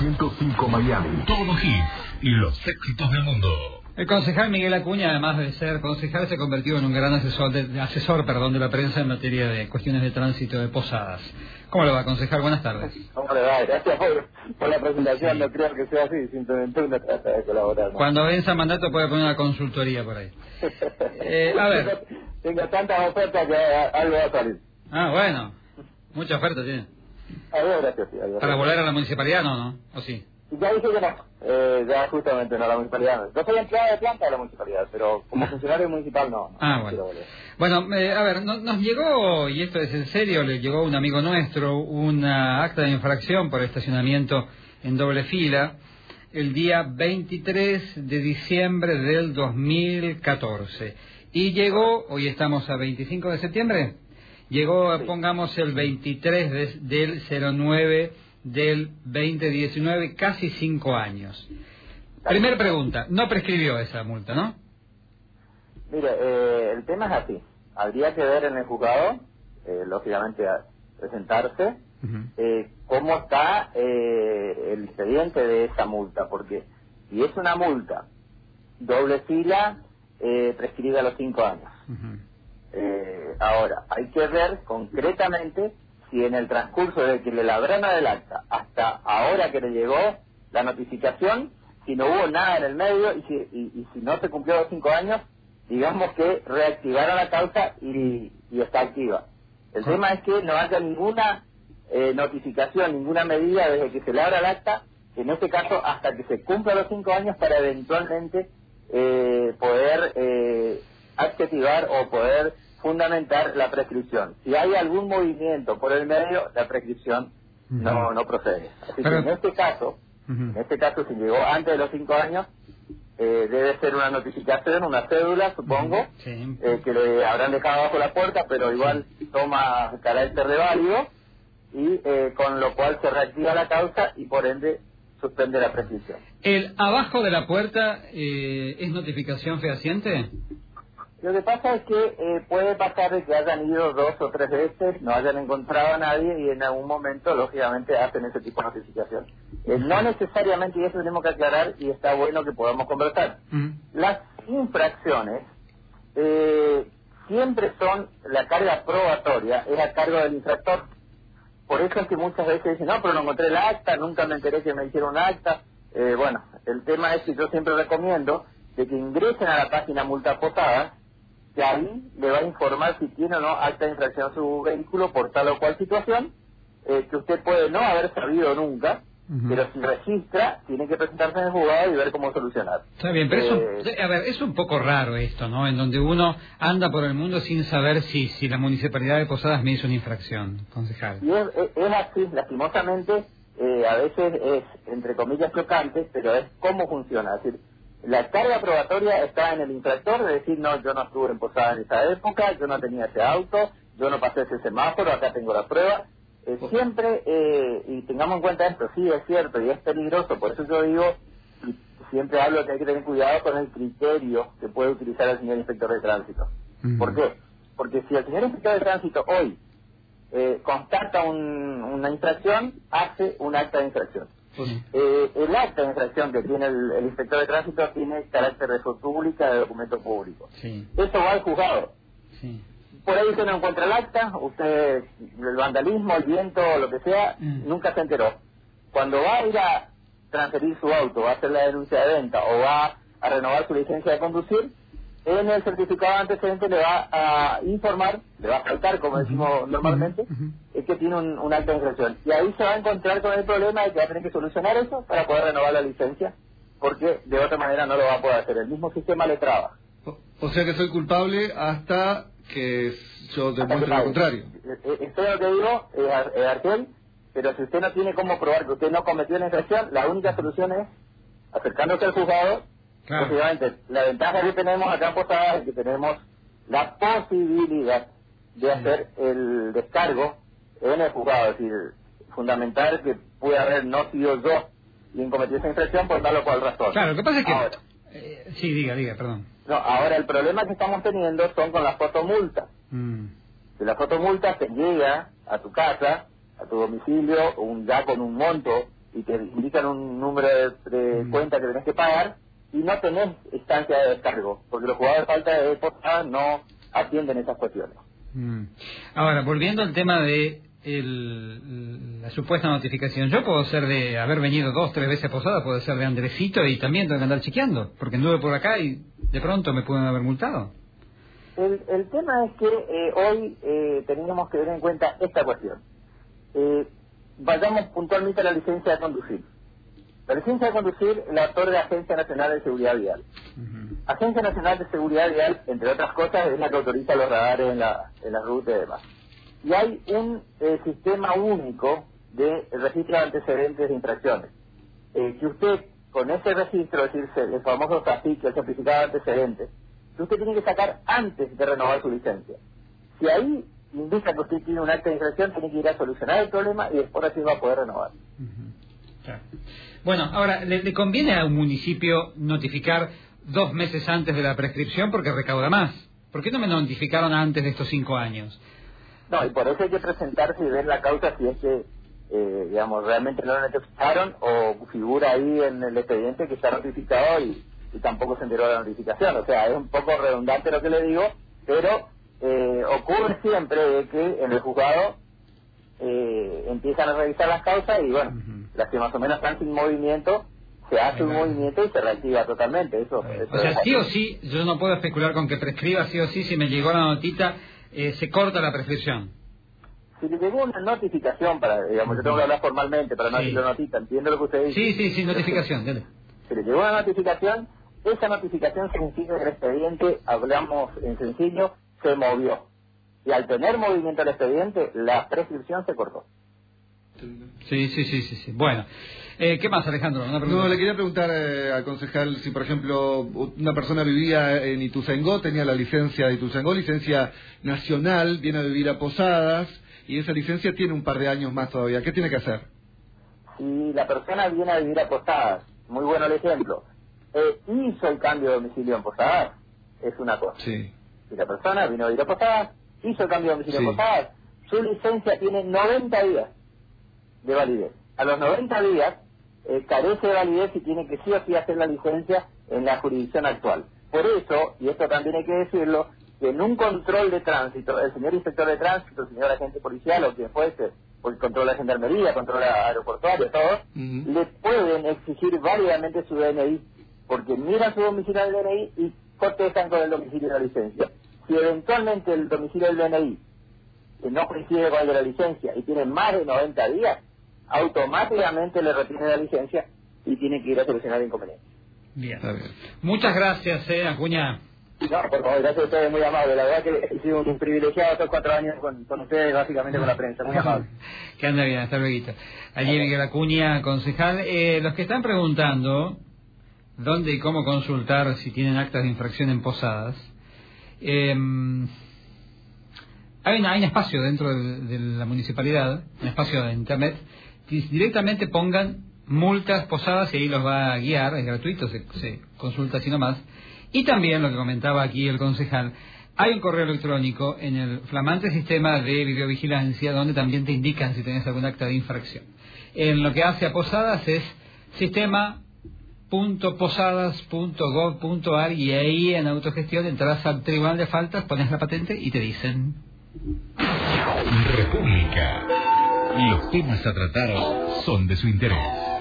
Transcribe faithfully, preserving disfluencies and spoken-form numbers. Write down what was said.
ciento cinco Miami. Todo hits y los éxitos del mundo. El concejal Miguel Acuña, además de ser concejal, se convirtió en un gran asesor de, asesor, perdón, de la prensa en materia de cuestiones de tránsito de Posadas. ¿Cómo le va, concejal? Buenas tardes. ¿Cómo le va? Gracias por, por la presentación. Sí. No creo que sea así, simplemente uno trata de colaborar, ¿no? Cuando venza mandato puede poner una consultoría por ahí. eh, a ver. Tengo, tengo tantas ofertas que algo va a salir. Ah, bueno. Mucha oferta tiene. Adiós, gracias. Sí, adiós. ¿Para volver a la municipalidad no, no? ¿O sí? Ya dije que no, eh, ya justamente no, la municipalidad. Yo soy empleado de planta de la municipalidad, pero como funcionario municipal no. no ah, bueno. Bueno, eh, a ver, no, nos llegó, y esto es en serio, le llegó a un amigo nuestro una acta de infracción por estacionamiento en doble fila el día veintitrés de diciembre del dos mil catorce. Y llegó, hoy estamos a veinticinco de septiembre, llegó, sí. Pongamos, el veintitrés de, del cero nueve del veinte diecinueve, casi cinco años. Primera pregunta, no prescribió esa multa, ¿no? Mire, eh, el tema es así. Habría que ver en el juzgado, eh, lógicamente, a presentarse, uh-huh. eh, cómo está eh, el expediente de esa multa, porque si es una multa doble fila, eh, prescribe a los cinco años. Uh-huh. eh, ahora, hay que ver concretamente si en el transcurso de que le labraron el acta hasta ahora que le llegó la notificación, si no hubo nada en el medio y si, y, y si no se cumplió los cinco años, digamos que reactivaron la causa y, y está activa. El tema es que no haya ninguna eh, notificación, ninguna medida desde que se labra el acta, en este caso hasta que se cumplan los cinco años para eventualmente eh, poder eh, activar o poder fundamentar la prescripción. Si hay algún movimiento por el medio, la prescripción uh-huh. no no procede. Así Pero... que en este caso, uh-huh. en este caso si llegó antes de los cinco años, eh, debe ser una notificación, una cédula, supongo, uh-huh. sí. eh, que le habrán dejado bajo la puerta, pero igual sí. toma carácter de válido y eh, con lo cual se reactiva la causa y por ende suspende la prescripción. ¿El abajo de la puerta eh, es notificación fehaciente? Lo que pasa es que eh, puede pasar de que hayan ido dos o tres veces, no hayan encontrado a nadie y en algún momento, lógicamente, hacen ese tipo de notificación. Eh, no necesariamente, y eso tenemos que aclarar, y está bueno que podamos conversar. Uh-huh. Las infracciones eh, siempre son, la carga probatoria es a cargo del infractor. Por eso es que muchas veces dicen, no, pero no encontré el acta, nunca me enteré que me hicieron un acta. Eh, bueno, el tema es que yo siempre recomiendo de que ingresen a la página Multas Posadas, que ahí le va a informar si tiene o no acta de infracción su vehículo por tal o cual situación, eh, que usted puede no haber sabido nunca, uh-huh. pero si registra, tiene que presentarse en el juzgado y ver cómo solucionar. Está bien, pero eh, eso, a ver, es un poco raro esto, ¿no? En donde uno anda por el mundo sin saber si si la municipalidad de Posadas me hizo una infracción, concejal. Y es, es, es así, lastimosamente, eh, a veces es, entre comillas, chocante, pero es cómo funciona, es decir, la carga probatoria está en el infractor de decir, no, yo no estuve en Posada en esa época, yo no tenía ese auto, yo no pasé ese semáforo, acá tengo la prueba. Eh, siempre, eh, y tengamos en cuenta esto, sí es cierto y es peligroso, por eso yo digo, y siempre hablo que hay que tener cuidado con el criterio que puede utilizar el señor inspector de tránsito. Uh-huh. ¿Por qué? Porque si el señor inspector de tránsito hoy eh, constata un, una infracción, hace un acta de infracción. Sí. Eh, el acta de infracción que tiene el, el inspector de tránsito tiene carácter de fe pública, de documento público. Sí. Eso va al juzgado. Sí. Por ahí usted no encuentra el acta, usted, el vandalismo, el viento, lo que sea, mm. nunca se enteró. Cuando va a ir a transferir su auto, va a hacer la denuncia de venta o va a renovar su licencia de conducir, en el certificado de antecedente le va a informar, le va a faltar, como decimos uh-huh. normalmente, uh-huh. es que tiene un, un acta de infracción. Y ahí se va a encontrar con el problema de que va a tener que solucionar eso para poder renovar la licencia, porque de otra manera no lo va a poder hacer. El mismo sistema le traba. O, o sea que soy culpable hasta que yo demuestre lo contrario. Esto es lo que digo, es Argel, pero si usted no tiene cómo probar que usted no cometió la infracción, la única solución es acercándose al juzgado. Claro. Obviamente, la ventaja que tenemos acá en Posadas es que tenemos la posibilidad de hacer el descargo en el juzgado, es decir, fundamental que pude haber no sido yo quien cometió esa infracción por tal o cual razón. Claro, lo que pasa es que... Ahora, eh, sí, diga, diga, perdón. No, ahora el problema que estamos teniendo son con las fotomultas. Mm. Si la fotomulta te llega a tu casa, a tu domicilio, un, ya con un monto y te indican un número de, de cuenta que tenés que pagar y no tenés instancia de descargo, porque los jugadores de falta de posada no atienden esas cuestiones. Mm. Ahora, volviendo al tema de el, la supuesta notificación, yo puedo ser de haber venido dos, tres veces a posada, puedo ser de Andresito y también tengo que andar chequeando, porque anduve por acá y de pronto me pueden haber multado. El, el tema es que eh, hoy eh, tenemos que tener en cuenta esta cuestión. Eh, vayamos puntualmente a la licencia de conducir. La licencia de conducir la otorga la Agencia Nacional de Seguridad Vial. Uh-huh. Agencia Nacional de Seguridad Vial, entre otras cosas, es la que autoriza los radares en la, en la ruta y demás. Y hay un eh, sistema único de registro de antecedentes de infracciones. Eh, que usted, con ese registro, es decir, el famoso S A F I C, el certificado de antecedentes, que usted tiene que sacar antes de renovar su licencia. Si ahí indica que usted tiene un acta de infracción, tiene que ir a solucionar el problema y después así va a poder renovar. Uh-huh. Claro. Bueno, ahora, ¿le, ¿le conviene a un municipio notificar dos meses antes de la prescripción porque recauda más? ¿Por qué no me notificaron antes de estos cinco años? No, y por eso hay que presentarse y ver la causa si es que, eh, digamos, realmente no lo notificaron o figura ahí en el expediente que está notificado y, y tampoco se enteró de la notificación. O sea, es un poco redundante lo que le digo, pero eh, ocurre siempre de que en el juzgado eh, empiezan a revisar las causas y, bueno, uh-huh. las que más o menos están sin movimiento, se hace un movimiento y se reactiva totalmente. Eso, eso o sea, sí o sí, yo no puedo especular con que prescriba sí o sí, si me llegó la notita, eh, se corta la prescripción. Si le llegó una notificación, para, digamos, uh-huh. yo tengo que hablar formalmente, para no sí. decir la notita, entiendo lo que usted dice. Sí, sí, sí, notificación, dale. Si le llegó una notificación, esa notificación significa que el expediente, hablamos en sencillo, se movió. Y al tener movimiento el expediente, la prescripción se cortó. Sí, sí, sí, sí, sí. Bueno, eh, ¿qué más, Alejandro? Una no, le quería preguntar eh, al concejal si, por ejemplo, una persona vivía en Ituzaingó, tenía la licencia de Ituzaingó, licencia nacional, viene a vivir a Posadas, y esa licencia tiene un par de años más todavía. ¿Qué tiene que hacer? Si la persona viene a vivir a Posadas, muy bueno el ejemplo, eh, hizo el cambio de domicilio en Posadas, es una cosa. Sí. Si la persona vino a vivir a Posadas, hizo el cambio de domicilio sí. en Posadas, su licencia tiene noventa días de validez. A los noventa días eh, carece de validez y tiene que sí o sí hacer la licencia en la jurisdicción actual. Por eso, y esto también hay que decirlo, que en un control de tránsito, el señor inspector de tránsito, el señor agente policial o quien fuese, porque controla la gendarmería, controla aeroportuario, todo, uh-huh. le pueden exigir válidamente su D N I, porque miran su domicilio del D N I y cotejan con el domicilio de la licencia. Si eventualmente el domicilio del D N I que no coincide con el de la licencia y tiene más de noventa días, automáticamente le retiene la licencia y tiene que ir a solucionar el inconveniente. Bien. bien. Muchas gracias, eh, Acuña. No, por favor, gracias a ustedes, muy amable. La verdad que he sido un privilegiado estos cuatro años con, con ustedes, básicamente con la prensa. Muy amable. Que anda bien, hasta luego. Allí Miguel Acuña, concejal. Eh, los que están preguntando dónde y cómo consultar si tienen actas de infracción en Posadas, eh, hay, una, hay un espacio dentro de, de la municipalidad, un espacio de internet, que directamente pongan multas Posadas y ahí los va a guiar, es gratuito, se, se consulta así nomás. Y también, lo que comentaba aquí el concejal, hay un correo electrónico en el flamante sistema de videovigilancia donde también te indican si tenés algún acta de infracción. En lo que hace a Posadas es sistema punto posadas punto gov punto ar y ahí en autogestión entras al tribunal de faltas, pones la patente y te dicen... República. Los temas a tratar son de su interés.